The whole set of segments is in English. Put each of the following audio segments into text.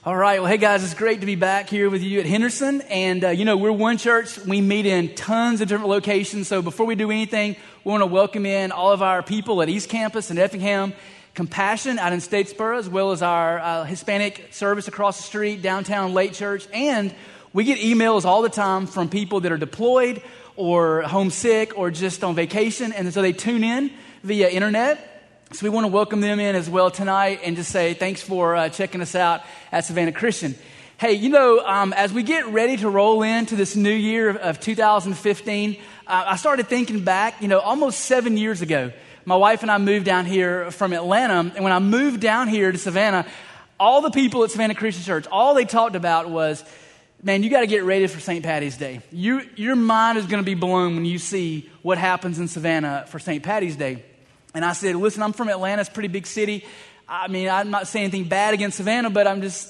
All right. Well, hey, guys, it's great to be back here with you at Henderson. And, we're one church. We meet in tons of different locations. So before we do anything, we want to welcome in all of our people at East Campus and Effingham, Compassion out in Statesboro, as well as our Hispanic service across the street, downtown Lake Church. And we get emails all the time from people that are deployed or homesick or just on vacation. And so they tune in via internet. So we want to welcome them in as well tonight and just say thanks for checking us out at Savannah Christian. Hey, as we get ready to roll into this new year of 2015, I started thinking back, almost 7 years ago. My wife and I moved down here from Atlanta, and when I moved down here to Savannah, all the people at Savannah Christian Church, all they talked about was, man, you got to get ready for St. Patty's Day. Your mind is going to be blown when you see what happens in Savannah for St. Patty's Day. And I said, listen, I'm from Atlanta. It's a pretty big city. I mean, I'm not saying anything bad against Savannah, but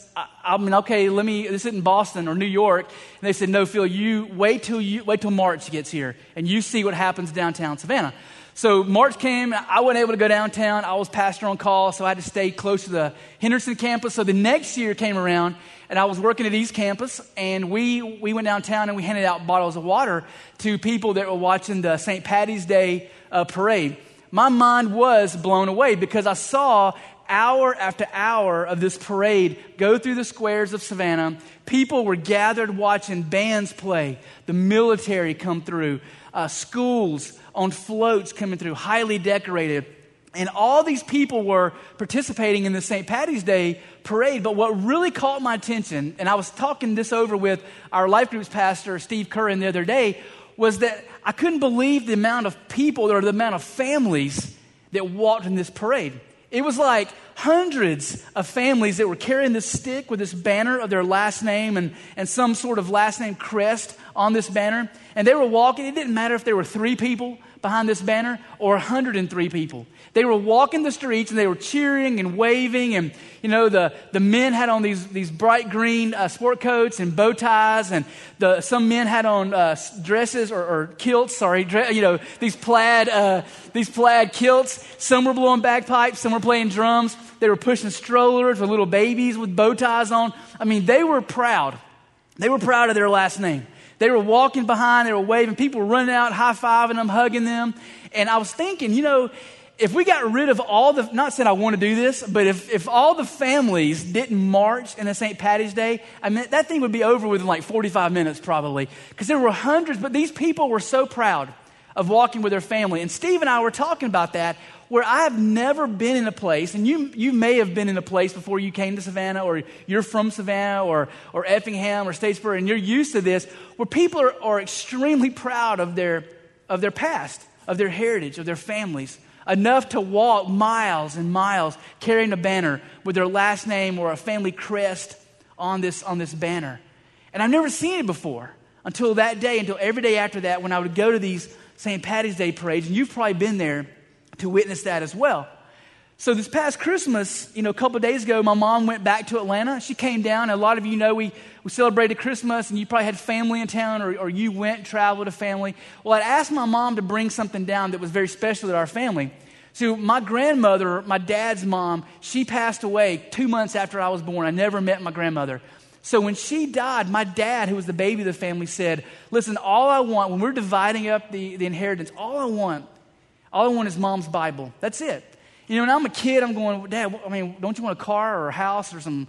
okay, this isn't Boston or New York. And they said, no, Phil, you wait till March gets here and you see what happens downtown Savannah. So March came, I wasn't able to go downtown. I was pastor on call, so I had to stay close to the Henderson campus. So the next year came around, and I was working at East Campus, and we went downtown and we handed out bottles of water to people that were watching the St. Patty's Day parade. My mind was blown away because I saw hour after hour of this parade go through the squares of Savannah. People were gathered watching bands play, the military come through, schools on floats coming through, highly decorated. And all these people were participating in the St. Patty's Day parade. But what really caught my attention, and I was talking this over with our life groups pastor, Steve Curran, the other day, was that I couldn't believe the amount of people or the amount of families that walked in this parade. It was like hundreds of families that were carrying this stick with this banner of their last name and some sort of last name crest on this banner. And they were walking. It didn't matter if there were 3 people behind this banner or 103 people. They were walking the streets and they were cheering and waving. And, the men had on these bright green sport coats and bow ties. And some men had on dresses or kilts, these plaid kilts. Some were blowing bagpipes. Some were playing drums. They were pushing strollers with little babies with bow ties on. I mean, they were proud. They were proud of their last name. They were walking behind, they were waving, people were running out, high-fiving them, hugging them. And I was thinking, if we got rid of not saying I want to do this, but if all the families didn't march in a St. Patty's Day, I mean, that thing would be over within like 45 minutes probably. Because there were hundreds, but these people were so proud of walking with their family. And Steve and I were talking about that, where I have never been in a place, and you may have been in a place before you came to Savannah, or you're from Savannah, or Effingham, or Statesboro, and you're used to this, where people are extremely proud of their past, of their heritage, of their families, enough to walk miles and miles carrying a banner with their last name or a family crest on this banner. And I've never seen it before until that day, until every day after that, when I would go to these St. Patty's Day parades, and you've probably been there to witness that as well. So this past Christmas, a couple of days ago, my mom went back to Atlanta. She came down, and a lot of you know we celebrated Christmas, and you probably had family in town, or you traveled to family. Well, I'd asked my mom to bring something down that was very special to our family. So my grandmother, my dad's mom, she passed away 2 months after I was born. I never met my grandmother. So when she died, my dad, who was the baby of the family, said, listen, all I want, when we're dividing up the inheritance, all I want is Mom's Bible. That's it. When I'm a kid, I'm going, Dad, don't you want a car or a house or some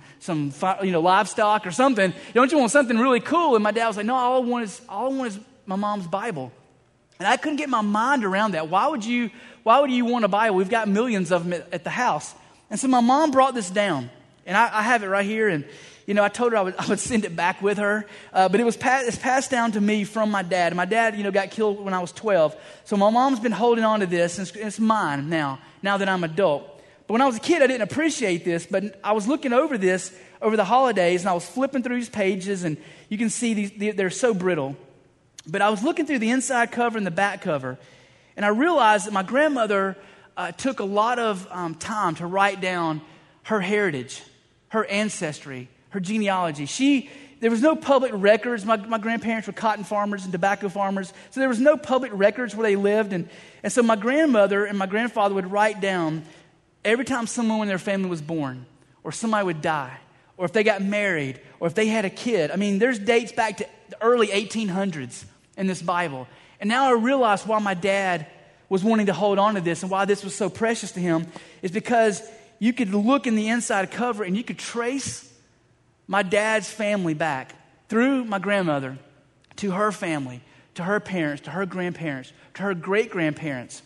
livestock or something? Don't you want something really cool? And my dad was like, no, all I want is my Mom's Bible. And I couldn't get my mind around that. Why would you want a Bible? We've got millions of them at the house. And so my mom brought this down, and I have it right here. And I told her I would send it back with her, but it's passed down to me from my dad. My dad, got killed when I was 12. So my mom's been holding on to this, and it's mine now that I'm adult. But when I was a kid, I didn't appreciate this, but I was looking over this over the holidays, and I was flipping through these pages, and you can see they're so brittle. But I was looking through the inside cover and the back cover, and I realized that my grandmother took a lot of time to write down her heritage, her ancestry, her genealogy. There was no public records. My grandparents were cotton farmers and tobacco farmers, so there was no public records where they lived. And so my grandmother and my grandfather would write down every time someone in their family was born, or somebody would die, or if they got married, or if they had a kid. I mean, there's dates back to the early 1800s in this Bible. And now I realize why my dad was wanting to hold on to this and why this was so precious to him is because you could look in the inside cover and you could trace my dad's family back through my grandmother to her family, to her parents, to her grandparents, to her great-grandparents.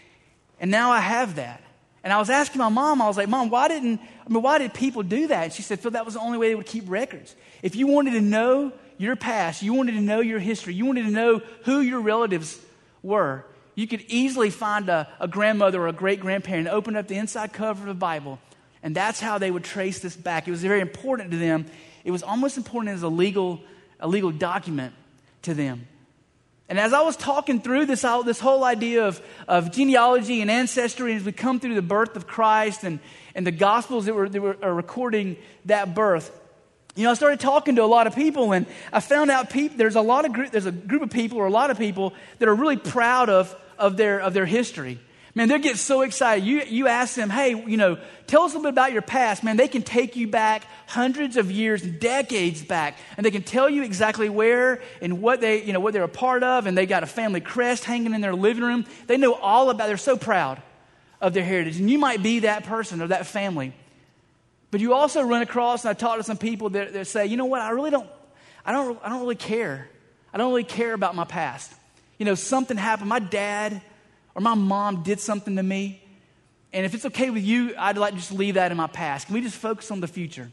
And now I have that. And I was asking my mom, I was like, Mom, why did people do that? And she said, Phil, that was the only way they would keep records. If you wanted to know your past, you wanted to know your history, you wanted to know who your relatives were, you could easily find a grandmother or a great-grandparent, open up the inside cover of the Bible, and that's how they would trace this back. It was very important to them. It was almost important as a legal document to them. And as I was talking through this whole idea of genealogy and ancestry, and as we come through the birth of Christ and the Gospels that were recording that birth, I started talking to a lot of people, and I found out there's a group of people, or a lot of people that are really proud of their history. Man, they get so excited. You ask them, hey, tell us a little bit about your past. Man, they can take you back hundreds of years, decades back, and they can tell you exactly where and what they're a part of, and they got a family crest hanging in their living room. They know all about. They're so proud of their heritage, and you might be that person or that family. But you also run across, and I talk to some people that say, you know what? I don't really care. I don't really care about my past. Something happened. My dad or my mom did something to me, and if it's okay with you, I'd like to just leave that in my past. Can we just focus on the future?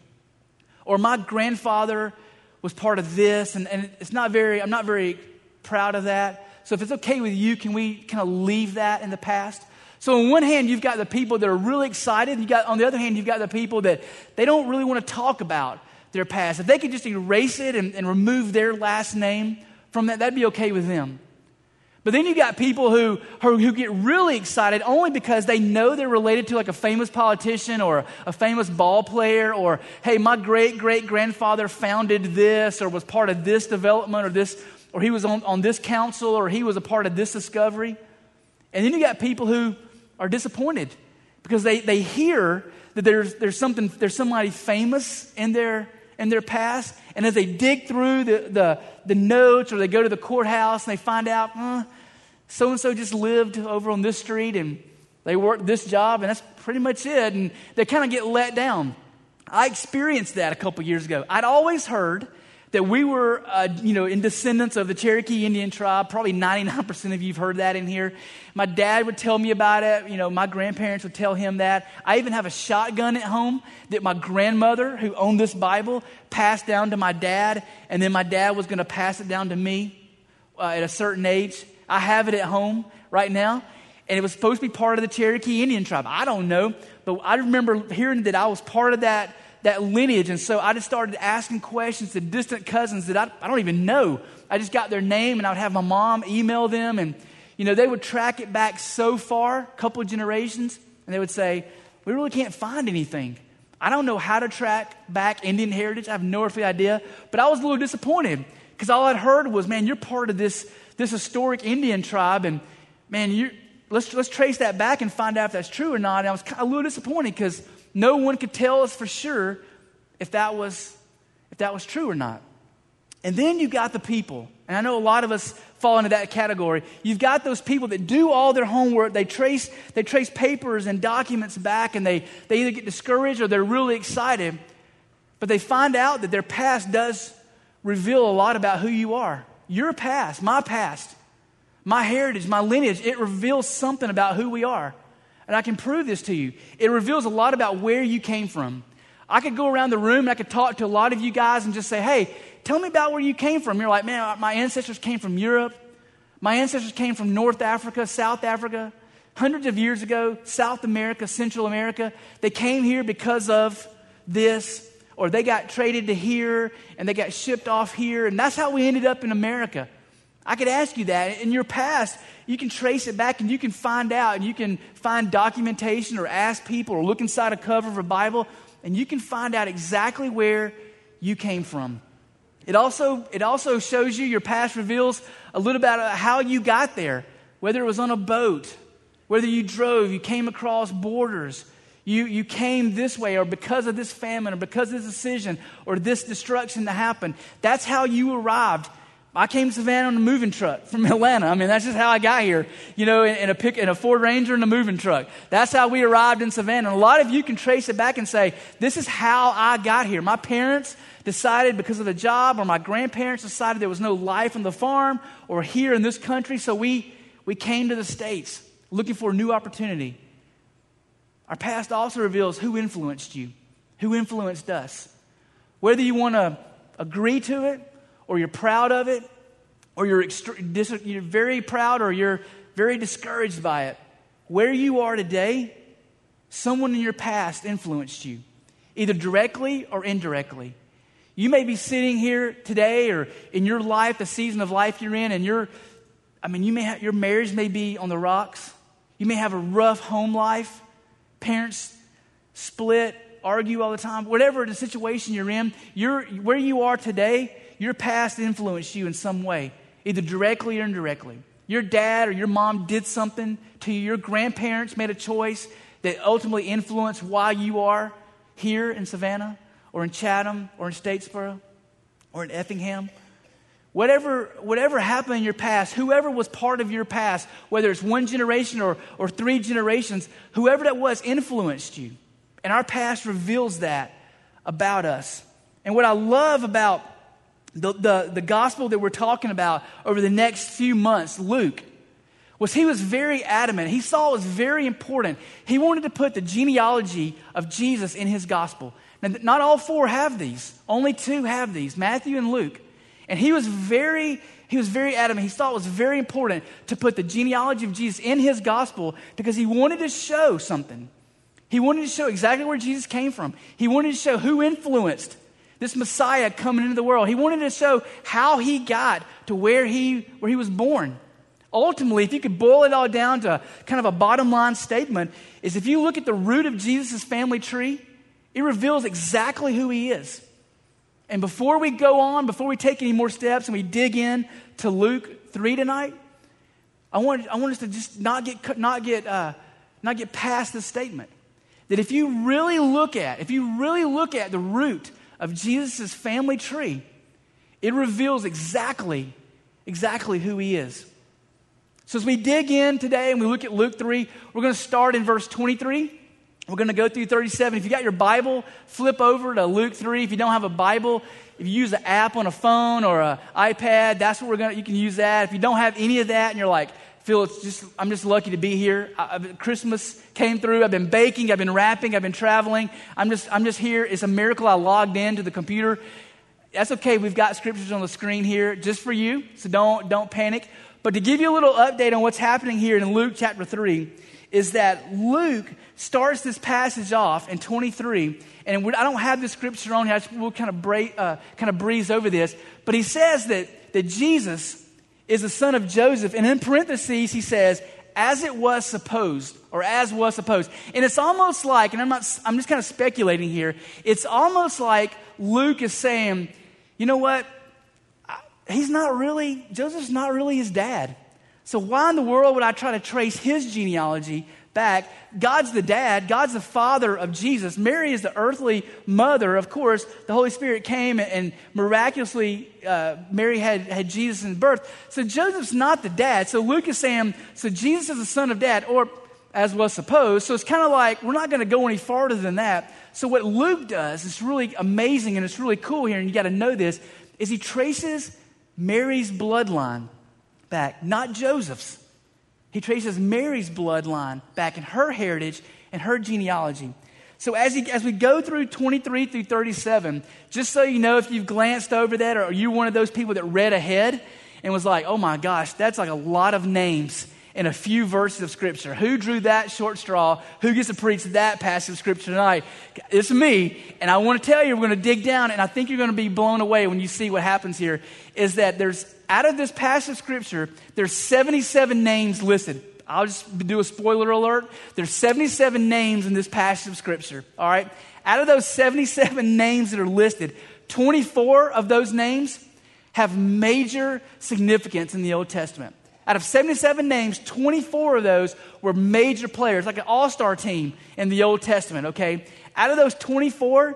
Or my grandfather was part of this, and I'm not very proud of that. So if it's okay with you, can we kind of leave that in the past? So on one hand, you've got the people that are really excited. On the other hand, you've got the people that they don't really want to talk about their past. If they could just erase it and remove their last name from that, that'd be okay with them. But then you got people who get really excited only because they know they're related to like a famous politician or a famous ball player, or, hey, my great-great-grandfather founded this or was part of this development or he was on this council or he was a part of this discovery. And then you got people who are disappointed because they hear that there's somebody famous in their past, and as they dig through the notes, or they go to the courthouse and they find out so and so just lived over on this street and they worked this job and that's pretty much it, and they kind of get let down. I experienced that a couple years ago. I'd always heard that we were, in descendants of the Cherokee Indian tribe. Probably 99% of you have heard that in here. My dad would tell me about it. My grandparents would tell him that. I even have a shotgun at home that my grandmother, who owned this Bible, passed down to my dad, and then my dad was going to pass it down to me at a certain age. I have it at home right now, and it was supposed to be part of the Cherokee Indian tribe. I don't know, but I remember hearing that I was part of that lineage. And so I just started asking questions to distant cousins that I don't even know. I just got their name, and I would have my mom email them, and they would track it back so far, a couple of generations, and they would say, we really can't find anything. I don't know how to track back Indian heritage. I have no earthly idea. But I was a little disappointed because all I'd heard was, man, you're part of this historic Indian tribe, and man, let's trace that back and find out if that's true or not. And I was a little disappointed because no one could tell us for sure if that was true or not. And then you got the people, and I know a lot of us fall into that category. You've got those people that do all their homework. They trace papers and documents back, and they either get discouraged or they're really excited. But they find out that their past does reveal a lot about who you are. Your past, my heritage, my lineage, it reveals something about who we are. And I can prove this to you. It reveals a lot about where you came from. I could go around the room and I could talk to a lot of you guys and just say, hey, tell me about where you came from. You're like, man, my ancestors came from Europe. My ancestors came from North Africa, South Africa, hundreds of years ago, South America, Central America. They came here because of this, or they got traded to here and they got shipped off here. And that's how we ended up in America. I could ask you that. In your past, you can trace it back and you can find out, and you can find documentation or ask people or look inside a cover of a Bible, and you can find out exactly where you came from. It also shows you, your past reveals a little about how you got there, whether it was on a boat, whether you drove, you came across borders, You came this way, or because of this famine, or because of this decision, or this destruction that happened. That's how you arrived. I came to Savannah on a moving truck from Atlanta. I mean, that's just how I got here, in a Ford Ranger and a moving truck. That's how we arrived in Savannah. And a lot of you can trace it back and say, this is how I got here. My parents decided because of a job, or my grandparents decided there was no life on the farm or here in this country, so we came to the States looking for a new opportunity. Our past also reveals who influenced you, who influenced us. Whether you want to agree to it, or you're proud of it, or you're very proud, or you're very discouraged by it, where you are today, someone in your past influenced you, either directly or indirectly. You may be sitting here today, or in your life, the season of life you're in, and your marriage may be on the rocks. You may have a rough home life. Parents split, argue all the time. Whatever the situation you're in, where you are today, your past influenced you in some way, either directly or indirectly. Your dad or your mom did something to you. Your grandparents made a choice that ultimately influenced why you are here in Savannah, or in Chatham, or in Statesboro, or in Effingham. Whatever happened in your past, whoever was part of your past, whether it's one generation or 3 generations, whoever that was influenced you. And our past reveals that about us. And what I love about the gospel that we're talking about over the next few months, Luke, was he was very adamant. He saw it was very important. He wanted to put the genealogy of Jesus in his gospel. Now, not all 4 have these. Only 2 have these, Matthew and Luke. And he was very adamant. He thought it was very important to put the genealogy of Jesus in his gospel because he wanted to show something. He wanted to show exactly where Jesus came from. He wanted to show who influenced this Messiah coming into the world. He wanted to show how he got to where he was born. Ultimately, if you could boil it all down to kind of a bottom line statement, is if you look at the root of Jesus' family tree, it reveals exactly who he is. And before we go on, before we take any more steps and we dig in to Luke 3 tonight, I want us to just not get past this statement. That if you really look at the root of Jesus' family tree, it reveals exactly who he is. So as we dig in today and we look at Luke 3, we're going to start in verse 23. We're going to go through 37. If you got your Bible, flip over to Luke 3. If you don't have a Bible, if you use an app on a phone or an iPad, that's what you can use that. If you don't have any of that and you're like, Phil, I'm just lucky to be here. Christmas came through. I've been baking. I've been wrapping. I've been traveling. I'm just here. It's a miracle I logged into the computer. That's okay. We've got scriptures on the screen here just for you, so don't panic. But to give you a little update on what's happening here in Luke chapter 3 is that Luke starts this passage off in 23, and I don't have the scripture on here. We'll kind of breeze over this. But he says that Jesus is the son of Joseph, and in parentheses he says, as was supposed. And it's almost like, and I'm just kind of speculating here, it's almost like Luke is saying, you know what? Joseph's not really his dad. So why in the world would I try to trace his genealogy back? God's the dad. God's the father of Jesus. Mary is the earthly mother. Of course, the Holy Spirit came and miraculously Mary had Jesus in birth. So Joseph's not the dad. So Luke is saying, so Jesus is the son of dad, or as was supposed. So it's kind of like, we're not going to go any farther than that. So what Luke does is really amazing and it's really cool here, and you got to know this, is he traces Mary's bloodline back, not Joseph's. He traces Mary's bloodline back in her heritage and her genealogy. So as we go through 23 through 37, just so you know, if you've glanced over that or you're one of those people that read ahead and was like, oh my gosh, that's like a lot of names in a few verses of Scripture. Who drew that short straw? Who gets to preach that passage of Scripture tonight? It's me, and I want to tell you, we're going to dig down, and I think you're going to be blown away when you see what happens here, is that out of this passage of Scripture, there's 77 names listed. I'll just do a spoiler alert. There's 77 names in this passage of Scripture, all right? Out of those 77 names that are listed, 24 of those names have major significance in the Old Testament. Out of 77 names, 24 of those were major players, like an all-star team in the Old Testament, okay? Out of those 24,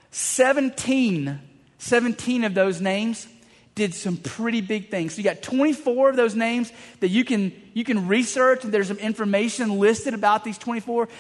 17 of those names did some pretty big things. So you got 24 of those names that you can research, and there's some information listed about these 24.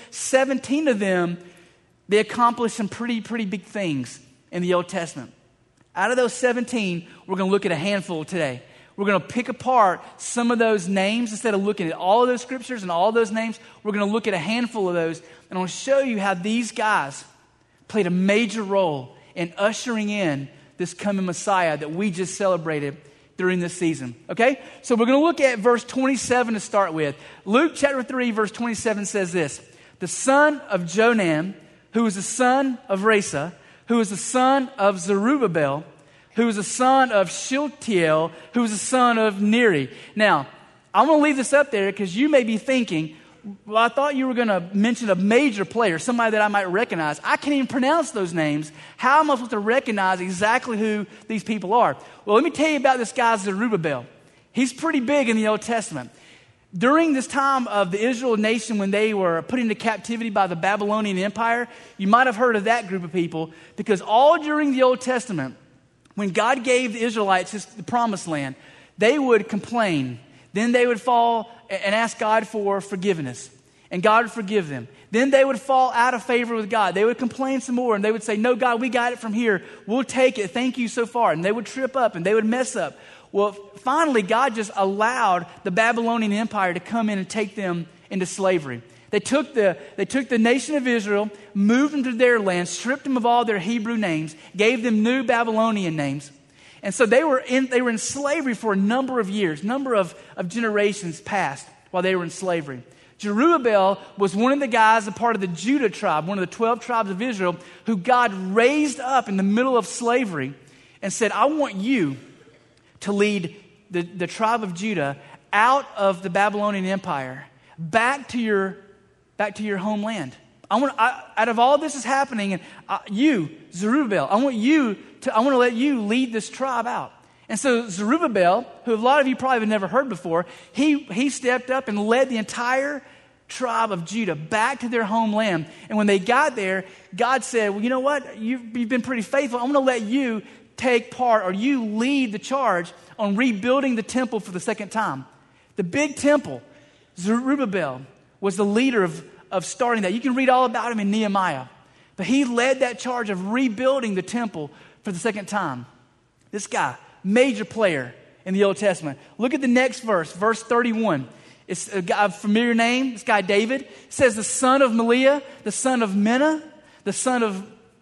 17 of them, they accomplished some pretty big things in the Old Testament. Out of those 17, we're going to look at a handful today. We're going to pick apart some of those names. Instead of looking at all of those scriptures and all of those names, we're going to look at a handful of those. And I want to show you how these guys played a major role in ushering in this coming Messiah that we just celebrated during this season. Okay? So we're going to look at verse 27 to start with. Luke chapter 3, verse 27 says this. The son of Jonan, who was the son of Resa, who was the son of Zerubbabel, who was the son of Shealtiel, who was the son of Neri. Now, I'm going to leave this up there because you may be thinking, well, I thought you were going to mention a major player, somebody that I might recognize. I can't even pronounce those names. How am I supposed to recognize exactly who these people are? Well, let me tell you about this guy, Zerubbabel. He's pretty big in the Old Testament. During this time of the Israel nation when they were put into captivity by the Babylonian Empire, you might have heard of that group of people because all during the Old Testament, when God gave the Israelites the promised land, they would complain. Then they would fall and ask God for forgiveness. And God would forgive them. Then they would fall out of favor with God. They would complain some more and they would say, no, God, we got it from here. We'll take it. Thank you so far. And they would trip up and they would mess up. Well, finally, God just allowed the Babylonian Empire to come in and take them into slavery. They took the nation of Israel, moved them to their land, stripped them of all their Hebrew names, gave them new Babylonian names. And so they were in slavery for a number of years, number of generations passed while they were in slavery. Zerubbabel was one of the guys, a part of the Judah tribe, one of the 12 tribes of Israel, who God raised up in the middle of slavery and said, I want you to lead the tribe of Judah out of the Babylonian Empire, back to your homeland. Out of all this is happening, and you, Zerubbabel, I want to let you lead this tribe out. And so Zerubbabel, who a lot of you probably have never heard before, he stepped up and led the entire tribe of Judah back to their homeland. And when they got there, God said, well, you know what? You've been pretty faithful. I'm going to let you take part, or you lead the charge on rebuilding the temple for the second time. The big temple, Zerubbabel was the leader of starting that. You can read all about him in Nehemiah. But he led that charge of rebuilding the temple for the second time. This guy, major player in the Old Testament. Look at the next verse, verse 31. It's a familiar name, this guy David. It says the son of Meliah, the son of Menah, the son of,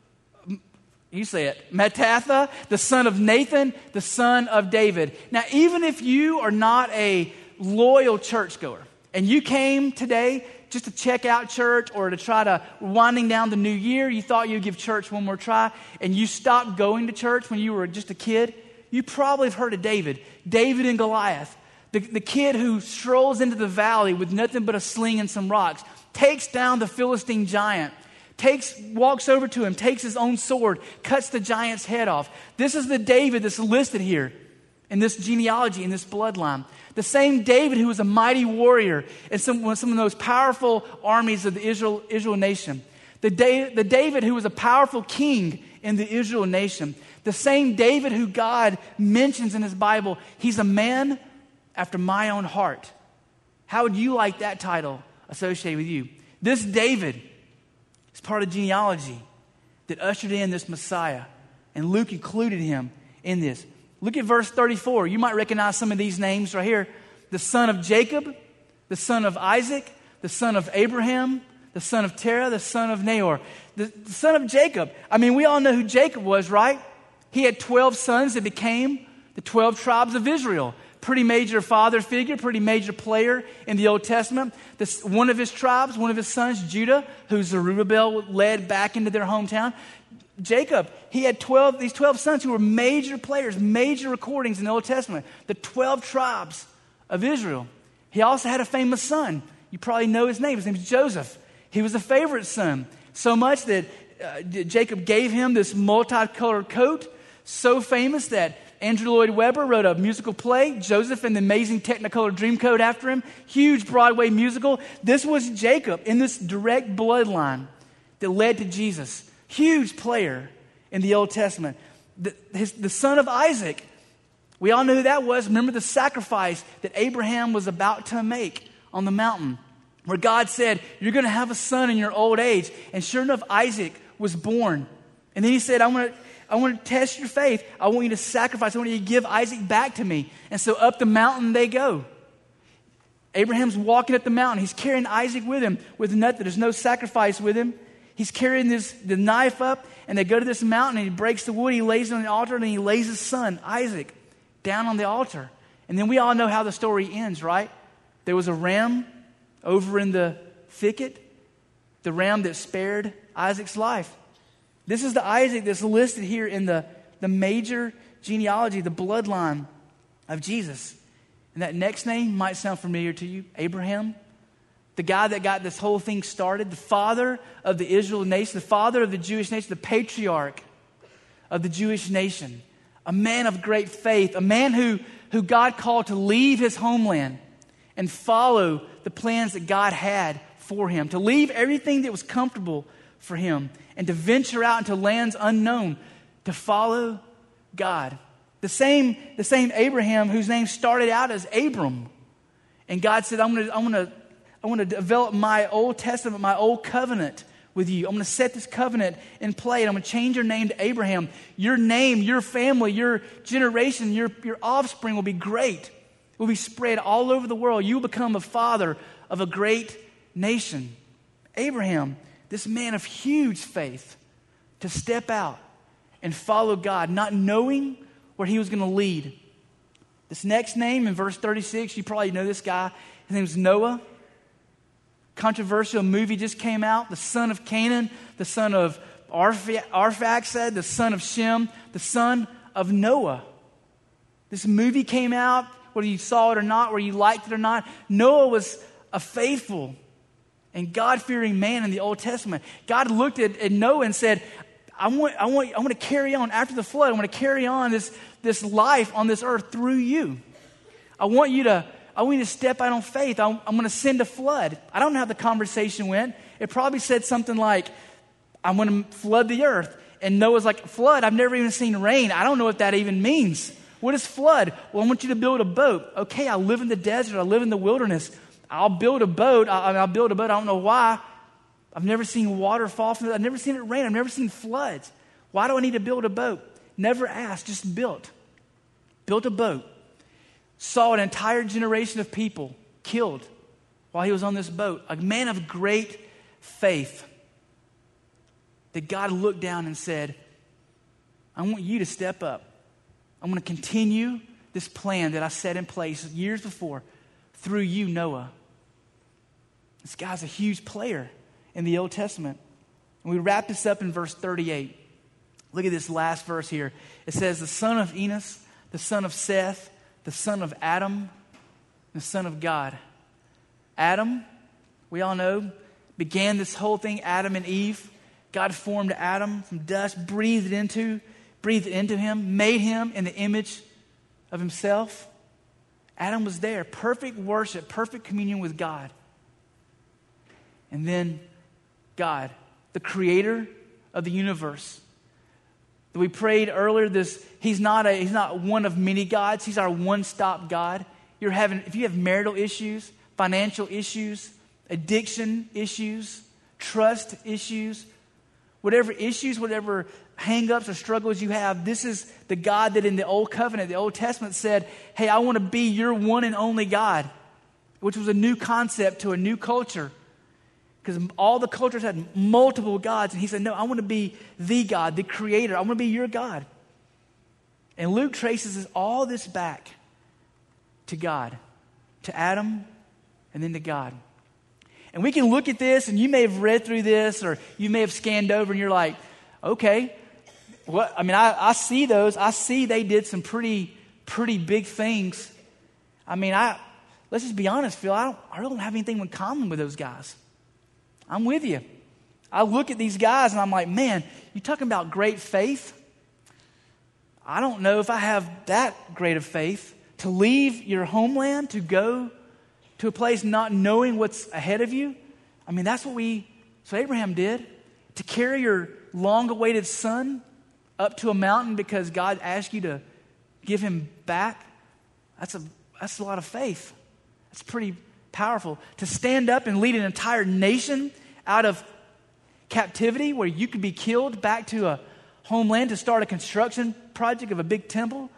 you say it, Mattatha, the son of Nathan, the son of David. Now, even if you are not a loyal churchgoer, and you came today just to check out church or to try to winding down the new year, you thought you'd give church one more try, and you stopped going to church when you were just a kid, you probably have heard of David and Goliath. The kid who strolls into the valley with nothing but a sling and some rocks, takes down the Philistine giant, walks over to him, takes his own sword, cuts the giant's head off. This is the David that's listed here in this genealogy, in this bloodline. The same David who was a mighty warrior in some of the most powerful armies of the Israel nation. The David who was a powerful king in the Israel nation. The same David who God mentions in his Bible, he's a man after my own heart. How would you like that title associated with you? This David is part of genealogy that ushered in this Messiah. And Luke included him in this. Look at verse 34. You might recognize some of these names right here. The son of Jacob, the son of Isaac, the son of Abraham, the son of Terah, the son of Nahor. The son of Jacob. I mean, we all know who Jacob was, right? He had 12 sons that became the 12 tribes of Israel. Pretty major father figure, pretty major player in the Old Testament. One of his tribes, one of his sons, Judah, who Zerubbabel led back into their hometown. Jacob, he had these 12 sons who were major players, major recordings in the Old Testament. The 12 tribes of Israel. He also had a famous son. You probably know his name. His name is Joseph. He was a favorite son. So much that Jacob gave him this multicolored coat So famous that Andrew Lloyd Webber wrote a musical play, Joseph and the Amazing Technicolor Dreamcoat, after him. Huge Broadway musical. This was Jacob in this direct bloodline that led to Jesus. Huge player in the Old Testament. The son of Isaac. We all know who that was. Remember the sacrifice that Abraham was about to make on the mountain, where God said, you're going to have a son in your old age. And sure enough, Isaac was born. And then he said, I want to test your faith. I want you to sacrifice. I want you to give Isaac back to me. And so up the mountain they go. Abraham's walking up the mountain. He's carrying Isaac with him with nothing. There's no sacrifice with him. He's carrying the knife up, and they go to this mountain, and he breaks the wood. He lays it on the altar, and he lays his son, Isaac, down on the altar. And then we all know how the story ends, right? There was a ram over in the thicket, the ram that spared Isaac's life. This is the Isaac that's listed here in the major genealogy, the bloodline of Jesus. And that next name might sound familiar to you, Abraham. The guy that got this whole thing started, the father of the Israel nation, the father of the Jewish nation, the patriarch of the Jewish nation. A man of great faith, a man who God called to leave his homeland and follow the plans that God had for him, to leave everything that was comfortable for him and to venture out into lands unknown, to follow God. The same Abraham whose name started out as Abram. And God said, I want to develop my Old Testament, my old covenant with you. I'm going to set this covenant in play, and I'm going to change your name to Abraham. Your name, your family, your generation, your offspring will be great. It will be spread all over the world. You will become a father of a great nation. Abraham, this man of huge faith, to step out and follow God, not knowing where he was going to lead. This next name in verse 36, you probably know this guy. His name is Noah. Controversial movie just came out. The son of Canaan, the son of Arphaxad, the son of Shem, the son of Noah. This movie came out, whether you saw it or not, whether you liked it or not. Noah was a faithful and God-fearing man in the Old Testament. God looked at Noah and said, I want to carry on after the flood. I want to carry on this life on this earth through you. I want you to step out on faith. I'm going to send a flood. I don't know how the conversation went. It probably said something like, I'm going to flood the earth. And Noah's like, flood? I've never even seen rain. I don't know what that even means. What is flood? Well, I want you to build a boat. Okay, I live in the desert. I live in the wilderness. I'll build a boat. I'll build a boat. I don't know why. I've never seen water fall from it. I've never seen it rain. I've never seen floods. Why do I need to build a boat? Never asked, just built. Built a boat. Saw an entire generation of people killed while he was on this boat. A man of great faith. That God looked down and said, I want you to step up. I'm going to continue this plan that I set in place years before through you, Noah. This guy's a huge player in the Old Testament. And we wrap this up in verse 38. Look at this last verse here. It says, the son of Enos, the son of Seth, the son of Adam, the son of God. Adam, we all know, began this whole thing, Adam and Eve. God formed Adam from dust, breathed into him, made him in the image of himself. Adam was there, perfect worship, perfect communion with God. And then God, the creator of the universe. We prayed earlier, he's not one of many gods. He's our one-stop God. If you have marital issues, financial issues, addiction issues, trust issues, whatever hang-ups or struggles you have, this is the God that in the Old Covenant, the Old Testament said, hey, I want to be your one and only God, which was a new concept to a new culture. Because all the cultures had multiple gods. And he said, no, I want to be the God, the creator. I want to be your God. And Luke traces all this back to God, to Adam, and then to God. And we can look at this, and you may have read through this, or you may have scanned over, and you're like, okay, what? I mean, I see those. I see they did some pretty big things. I mean, let's just be honest, Phil. I don't have anything in common with those guys. I'm with you. I look at these guys and I'm like, man, you talking about great faith? I don't know if I have that great of faith to leave your homeland, to go to a place not knowing what's ahead of you. I mean, that's what Abraham did. To carry your long-awaited son up to a mountain because God asked you to give him back, that's a lot of faith. That's pretty powerful. To stand up and lead an entire nation out of captivity where you could be killed back to a homeland to start a construction project of a big temple.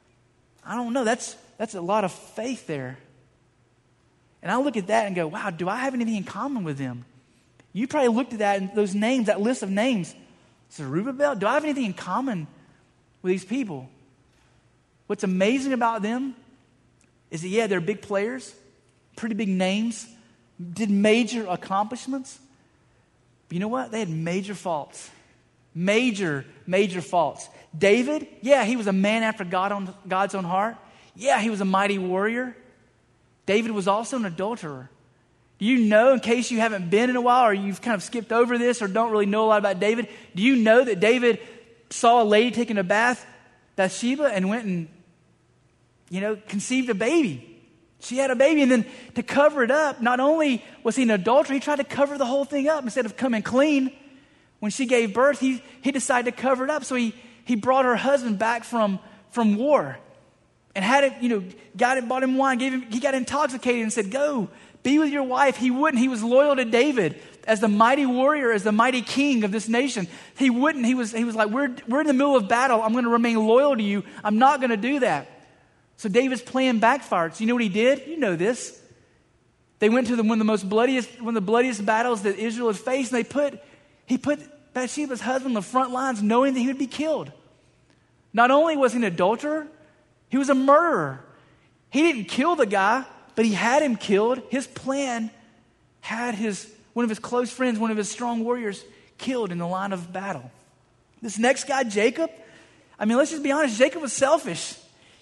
I don't know. That's a lot of faith there. And I look at that and go, wow, do I have anything in common with them? You probably looked at that and those names, that list of names. Zerubbabel, do I have anything in common with these people? What's amazing about them is that, yeah, they're big players, pretty big names, did major accomplishments. But you know what? They had major faults. Major faults. David, yeah, he was a man after God's own heart. Yeah, he was a mighty warrior. David was also an adulterer. Do you know, in case you haven't been in a while or you've kind of skipped over this or don't really know a lot about David, do you know that David saw a lady taking a bath, Bathsheba, and went and, conceived a baby? She had a baby, and then to cover it up, not only was he an adulterer, he tried to cover the whole thing up. Instead of coming clean, when she gave birth, he decided to cover it up. So he brought her husband back from war and had it, bought him wine, he got intoxicated and said, go, be with your wife. He wouldn't. He was loyal to David as the mighty warrior, as the mighty king of this nation. He wouldn't. He was like, we're in the middle of battle. I'm going to remain loyal to you. I'm not going to do that. So David's plan backfired. So you know what he did? You know this. They went to one of the bloodiest battles that Israel had faced, and he put Bathsheba's husband on the front lines knowing that he would be killed. Not only was he an adulterer, he was a murderer. He didn't kill the guy, but he had him killed. His plan had one of his close friends, one of his strong warriors, killed in the line of battle. This next guy, Jacob, let's just be honest, Jacob was selfish.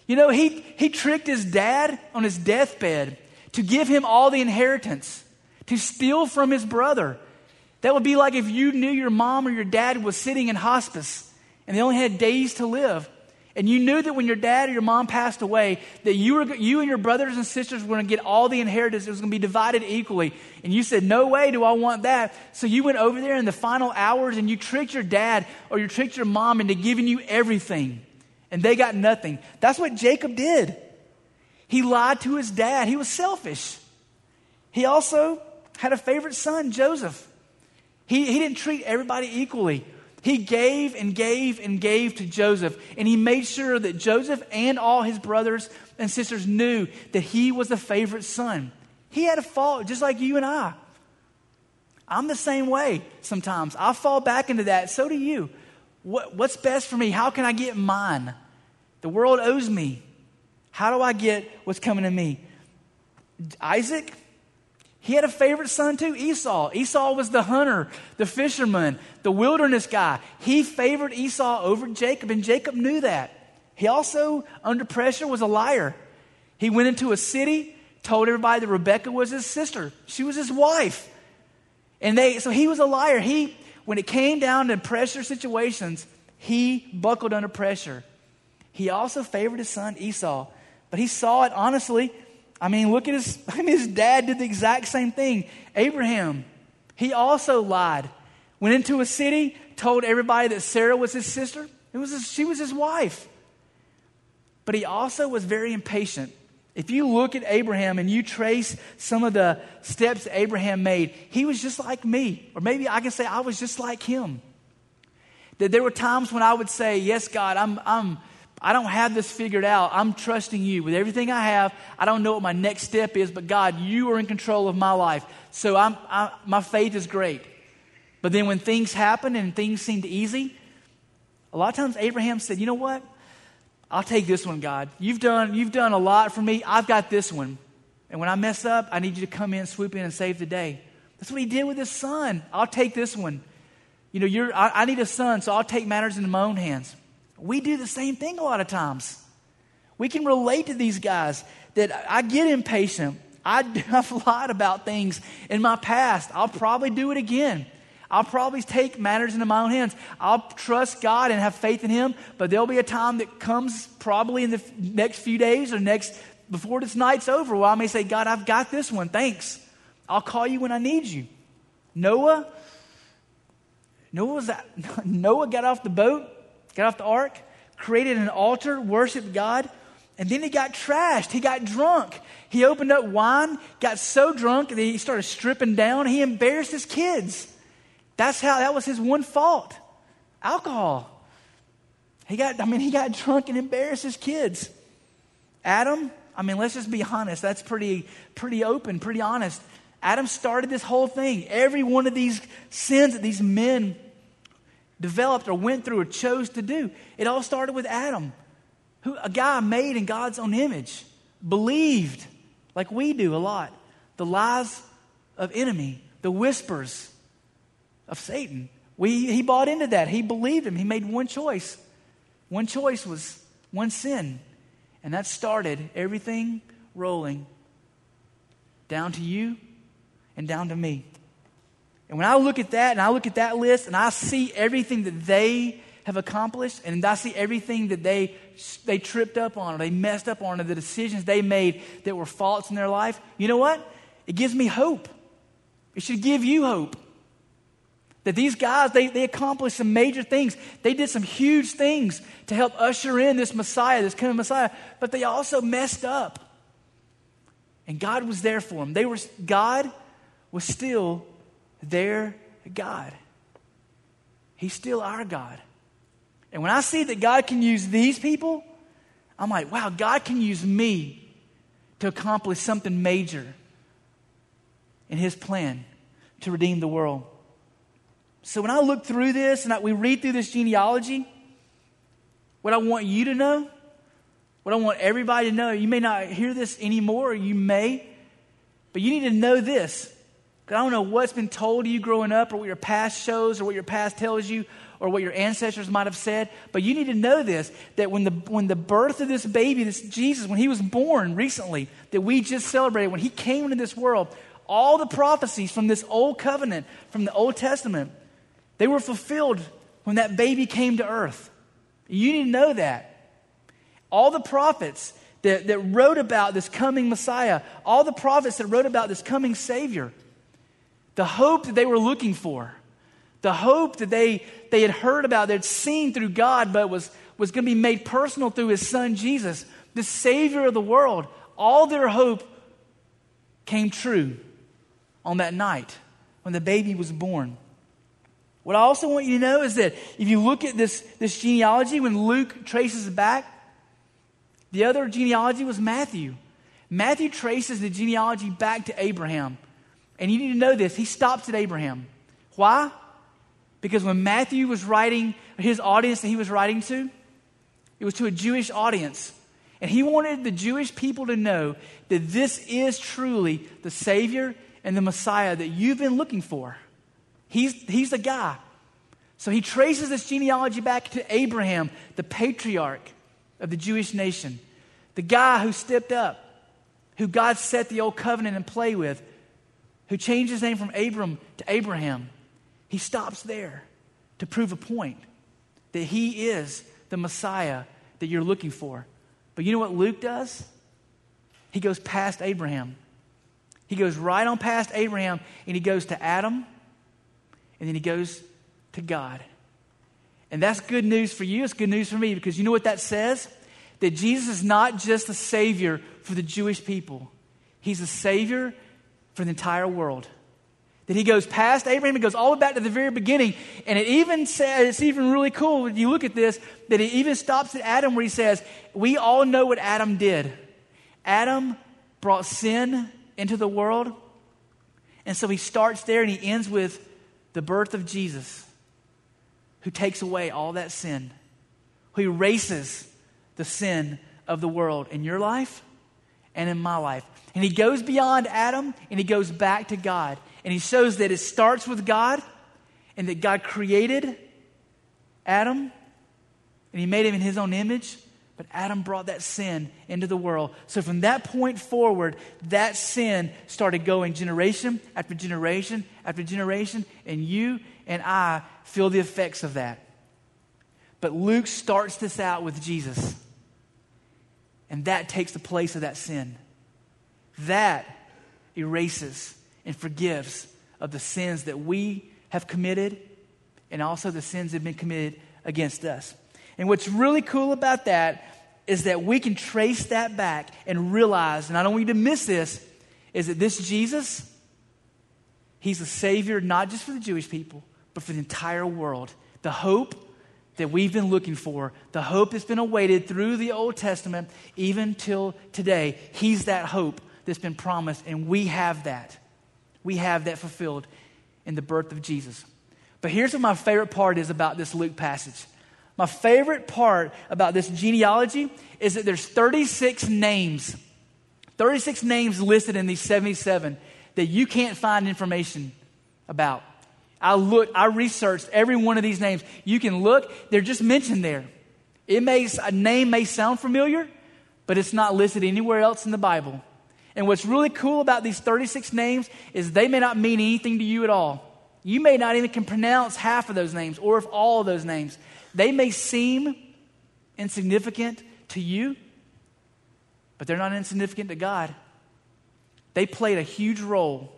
He tricked his dad on his deathbed to give him all the inheritance, to steal from his brother. That would be like if you knew your mom or your dad was sitting in hospice and they only had days to live. And you knew that when your dad or your mom passed away, that you and your brothers and sisters were going to get all the inheritance. It was going to be divided equally. And you said, no way do I want that. So you went over there in the final hours and you tricked your dad or you tricked your mom into giving you everything. And they got nothing. That's what Jacob did. He lied to his dad. He was selfish. He also had a favorite son, Joseph. He didn't treat everybody equally. He gave and gave and gave to Joseph. And he made sure that Joseph and all his brothers and sisters knew that he was the favorite son. He had a fault just like you and I. I'm the same way sometimes. I fall back into that. So do you. What's best for me? How can I get mine? The world owes me. How do I get what's coming to me? Isaac, he had a favorite son too, Esau. Esau was the hunter, the fisherman, the wilderness guy. He favored Esau over Jacob, and Jacob knew that. He also, under pressure, was a liar. He went into a city, told everybody that Rebekah was his sister. She was his wife. So he was a liar. When it came down to pressure situations, he buckled under pressure. He also favored his son Esau. But he saw it honestly. Look at his dad did the exact same thing. Abraham, he also lied. Went into a city, told everybody that Sarah was his sister. She was his wife. But he also was very impatient. If you look at Abraham and you trace some of the steps Abraham made, he was just like me. Or maybe I can say I was just like him. That there were times when I would say, yes, God, I don't have this figured out. I'm trusting you with everything I have. I don't know what my next step is, but God, you are in control of my life. So my faith is great. But then when things happen and things seemed easy, a lot of times Abraham said, you know what? I'll take this one, God. You've done a lot for me. I've got this one. And when I mess up, I need you to come in, swoop in, and save the day. That's what he did with his son. I'll take this one. I need a son, so I'll take matters into my own hands. We do the same thing a lot of times. We can relate to these guys that I get impatient. I've lied about things in my past. I'll probably do it again. I'll probably take matters into my own hands. I'll trust God and have faith in Him, but there'll be a time that comes probably in the next few days or before this night's over where I may say, God, I've got this one, thanks. I'll call you when I need you. Noah got off the boat, got off the ark, created an altar, worshiped God, and then he got trashed. He got drunk. He opened up wine, got so drunk that he started stripping down. He embarrassed his kids. That was his one fault. Alcohol. He got drunk and embarrassed his kids. Adam, let's just be honest. That's pretty open, pretty honest. Adam started this whole thing. Every one of these sins that these men developed or went through or chose to do, it all started with Adam, a guy made in God's own image, believed, like we do a lot, the lies of enemy, the whispers of Satan. He bought into that. He believed him. He made one choice. One choice was one sin. And that started everything rolling down to you and down to me. And when I look at that and I look at that list and I see everything that they have accomplished and I see everything that they tripped up on or they messed up on or the decisions they made that were faults in their life, you know what? It gives me hope. It should give you hope. That these guys, they accomplished some major things. They did some huge things to help usher in this Messiah, this coming Messiah, but they also messed up. And God was there for them. God was still their God. He's still our God. And when I see that God can use these people, I'm like, wow, God can use me to accomplish something major in His plan to redeem the world. So when I look through this and we read through this genealogy, what I want you to know, what I want everybody to know, you may not hear this anymore, or you may, but you need to know this. Because I don't know what's been told to you growing up or what your past shows or what your past tells you or what your ancestors might have said, but you need to know this, that when the birth of this baby, this Jesus, when He was born recently, that we just celebrated, when He came into this world, all the prophecies from this old covenant, from the Old Testament, they were fulfilled when that baby came to earth. You need to know that. All the prophets that wrote about this coming Messiah, all the prophets that wrote about this coming Savior, the hope that they were looking for, the hope that they had heard about, they'd seen through God, but was going to be made personal through His Son Jesus, the Savior of the world, all their hope came true on that night when the baby was born. What I also want you to know is that if you look at this genealogy, when Luke traces it back, the other genealogy was Matthew. Matthew traces the genealogy back to Abraham. And you need to know this, he stops at Abraham. Why? Because when Matthew was writing, his audience that he was writing to, it was to a Jewish audience. And he wanted the Jewish people to know that this is truly the Savior and the Messiah that you've been looking for. He's the guy. So he traces this genealogy back to Abraham, the patriarch of the Jewish nation, the guy who stepped up, who God set the old covenant in play with, who changed his name from Abram to Abraham. He stops there to prove a point that he is the Messiah that you're looking for. But you know what Luke does? He goes past Abraham. He goes right on past Abraham and he goes to Adam. And then he goes to God. And that's good news for you. It's good news for me because you know what that says? That Jesus is not just a Savior for the Jewish people. He's a Savior for the entire world. That He goes past Abraham and goes all the way back to the very beginning. And it even says, it's even really cool when you look at this, that it even stops at Adam where He says, we all know what Adam did. Adam brought sin into the world. And so He starts there and He ends with the birth of Jesus, who takes away all that sin, who erases the sin of the world in your life and in my life. And He goes beyond Adam and He goes back to God. And He shows that it starts with God and that God created Adam and He made him in His own image. But Adam brought that sin into the world. So from that point forward, that sin started going generation after generation after generation, and you and I feel the effects of that. But Luke starts this out with Jesus, and that takes the place of that sin. That erases and forgives of the sins that we have committed and also the sins that have been committed against us. And what's really cool about that is that we can trace that back and realize, and I don't want you to miss this, is that this Jesus, he's the Savior not just for the Jewish people, but for the entire world. The hope that we've been looking for, the hope that's been awaited through the Old Testament even till today. He's that hope that's been promised, and we have that. We have that fulfilled in the birth of Jesus. But here's what my favorite part is about this Luke passage. My favorite part about this genealogy is that there's 36 names. 36 names listed in these 77 that you can't find information about. I researched every one of these names. You can look, they're just mentioned there. A name may sound familiar, but it's not listed anywhere else in the Bible. And what's really cool about these 36 names is they may not mean anything to you at all. You may not even can pronounce half of those names, or if all of those names. They may seem insignificant to you, but they're not insignificant to God. They played a huge role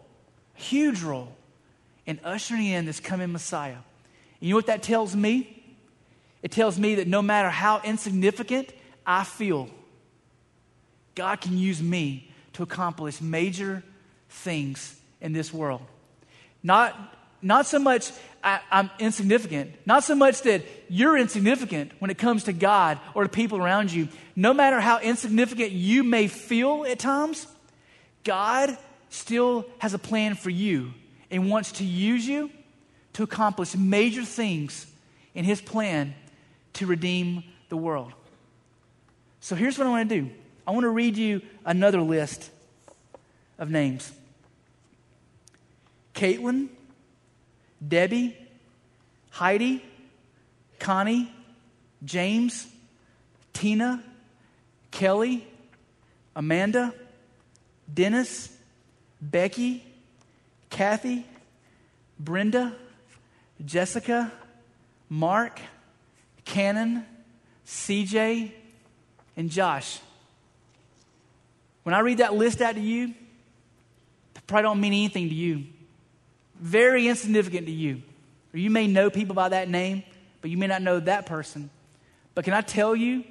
in ushering in this coming Messiah. And you know what that tells me? It tells me that no matter how insignificant I feel, God can use me to accomplish major things in this world. Not so much I'm insignificant. Not so much that you're insignificant when it comes to God or the people around you. No matter how insignificant you may feel at times, God still has a plan for you and wants to use you to accomplish major things in His plan to redeem the world. So here's what I want to do. I want to read you another list of names. Caitlin, Debbie, Heidi, Connie, James, Tina, Kelly, Amanda, Dennis, Becky, Kathy, Brenda, Jessica, Mark, Cannon, CJ, and Josh. When I read that list out to you, it probably don't mean anything to you. Very insignificant to you. Or you may know people by that name, but you may not know that person. But can I tell you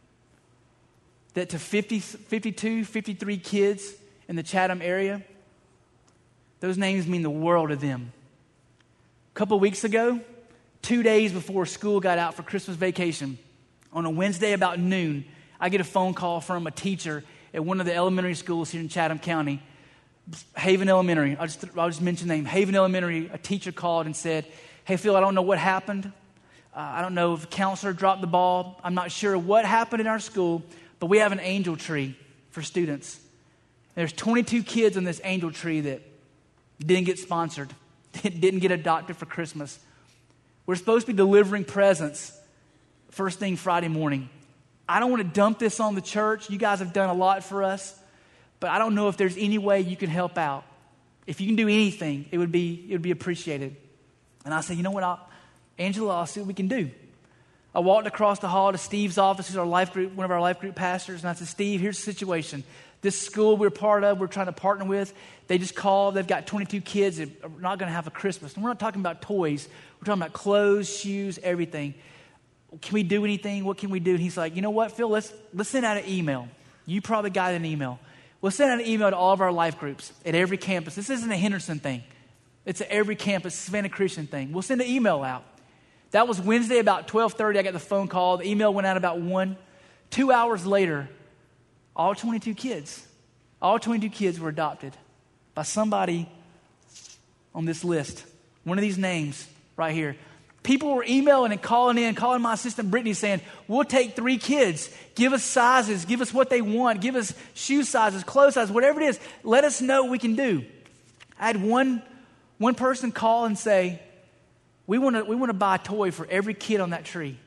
that to 52, 53 kids in the Chatham area, those names mean the world to them. A couple of weeks ago, 2 days before school got out for Christmas vacation, on a Wednesday about noon, I get a phone call from a teacher at one of the elementary schools here in Chatham County, Haven Elementary. I'll just mention the name. Haven Elementary, a teacher called and said, "Hey, Phil, I don't know what happened. I don't know if a counselor dropped the ball. I'm not sure what happened in our school, but we have an angel tree for students. There's 22 kids on this angel tree that didn't get sponsored, didn't get adopted for Christmas. We're supposed to be delivering presents first thing Friday morning. I don't want to dump this on the church. You guys have done a lot for us, but I don't know if there's any way you can help out. If you can do anything, it would be appreciated." And I said, "You know what, Angela, I'll see what we can do." I walked across the hall to Steve's office, who's our life group, one of our life group pastors, and I said, "Steve, here's the situation. This school we're part of, we're trying to partner with, they just called, they've got 22 kids that are not going to have a Christmas. And we're not talking about toys. We're talking about clothes, shoes, everything. Can we do anything? What can we do?" And he's like, "You know what, Phil, let's send out an email. You probably got an email. We'll send out an email to all of our life groups at every campus. This isn't a Henderson thing. It's at every campus, Savannah Christian thing. We'll send an email out." That was Wednesday about 12:30. I got the phone call. The email went out about 1. 2 hours later, all 22 kids were adopted by somebody on this list. One of these names right here. People were emailing and calling my assistant Brittany saying, "We'll take 3 kids. Give us sizes. Give us what they want. Give us shoe sizes, clothes sizes, whatever it is. Let us know what we can do." I had one person call and say, we want to buy a toy for every kid on that tree.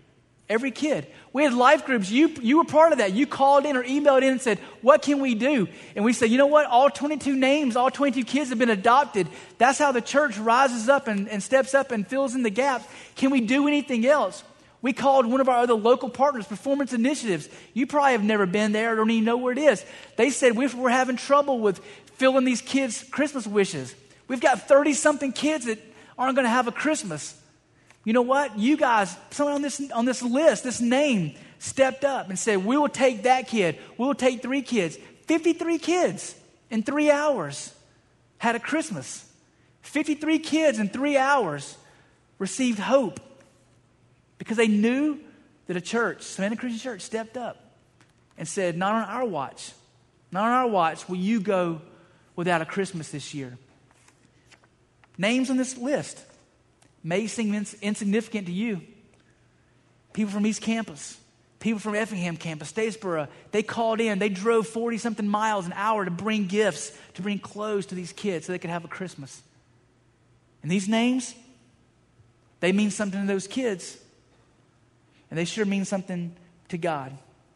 Every kid. We had life groups. You were part of that. You called in or emailed in and said, what can we do? And we said, you know what? All 22 names, all 22 kids have been adopted. That's how the church rises up and steps up and fills in the gaps. Can we do anything else? We called one of our other local partners, Performance Initiatives. You probably have never been there or don't even know where it is. They said, we're having trouble with filling these kids' Christmas wishes. We've got 30-something kids that aren't going to have a Christmas. You know what? You guys, someone on this list, this name, stepped up and said, we will take that kid. We will take 3 kids. 53 kids in 3 hours had a Christmas. 53 kids in 3 hours received hope because they knew that a church, Savannah Christian Church, stepped up and said, not on our watch will you go without a Christmas this year. Names on this list may seem insignificant to you. People from East Campus, people from Effingham Campus, Statesboro, they called in. They drove 40-something miles an hour to bring gifts, to bring clothes to these kids so they could have a Christmas. And these names, they mean something to those kids. And they sure mean something to God.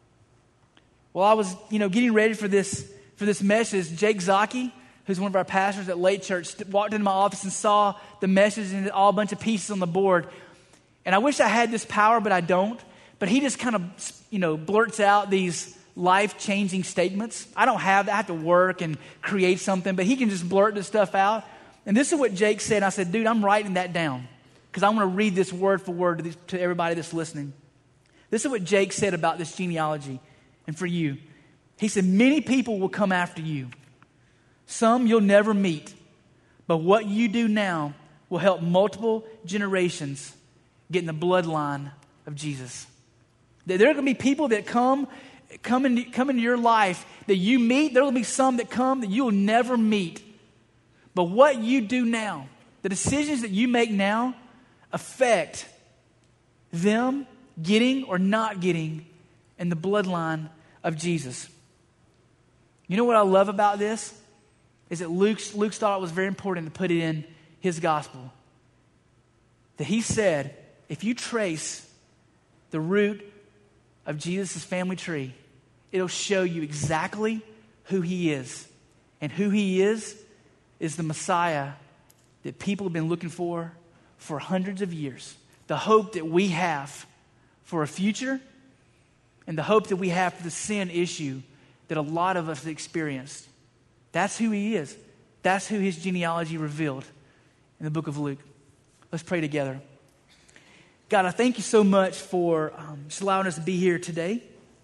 Well, I was, getting ready for this message. Jake Zaki, who's one of our pastors at Lake Church, walked into my office and saw the message and all a bunch of pieces on the board. And I wish I had this power, but I don't. But he just kind of, blurts out these life-changing statements. I don't have that. I have to work and create something, but he can just blurt this stuff out. And this is what Jake said. And I said, dude, I'm writing that down because I want to read this word for word to everybody that's listening. This is what Jake said about this genealogy and for you. He said, many people will come after you. Some you'll never meet, but what you do now will help multiple generations get in the bloodline of Jesus. There are going to be people that come into your life that you meet. There will be some that come that you will never meet. But what you do now, the decisions that you make now, affect them getting or not getting in the bloodline of Jesus. You know what I love about this? Is that Luke thought it was very important to put it in his gospel. That he said, if you trace the root of Jesus' family tree, it'll show you exactly who he is. And who he is the Messiah that people have been looking for hundreds of years. The hope that we have for a future and the hope that we have for the sin issue that a lot of us have experienced. That's who he is. That's who his genealogy revealed in the book of Luke. Let's pray together. God, I thank you so much for just allowing us to be here today.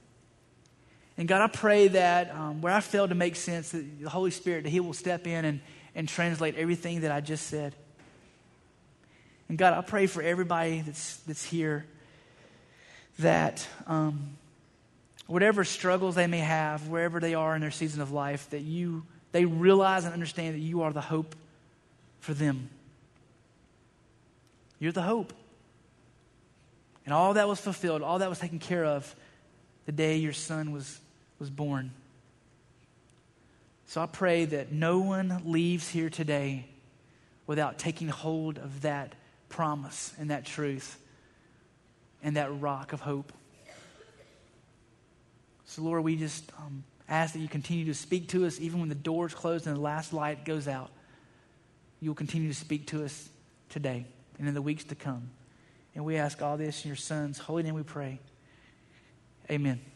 And God, I pray that where I failed to make sense, that the Holy Spirit, that he will step in and translate everything that I just said. And God, I pray for everybody that's here that whatever struggles they may have, wherever they are in their season of life, that they realize and understand that you are the hope for them. You're the hope. And all that was fulfilled, all that was taken care of the day your son was born. So I pray that no one leaves here today without taking hold of that promise and that truth and that rock of hope. So Lord, we just ask that you continue to speak to us even when the door's closed and the last light goes out. You will continue to speak to us today and in the weeks to come. And we ask all this in your son's holy name we pray. Amen.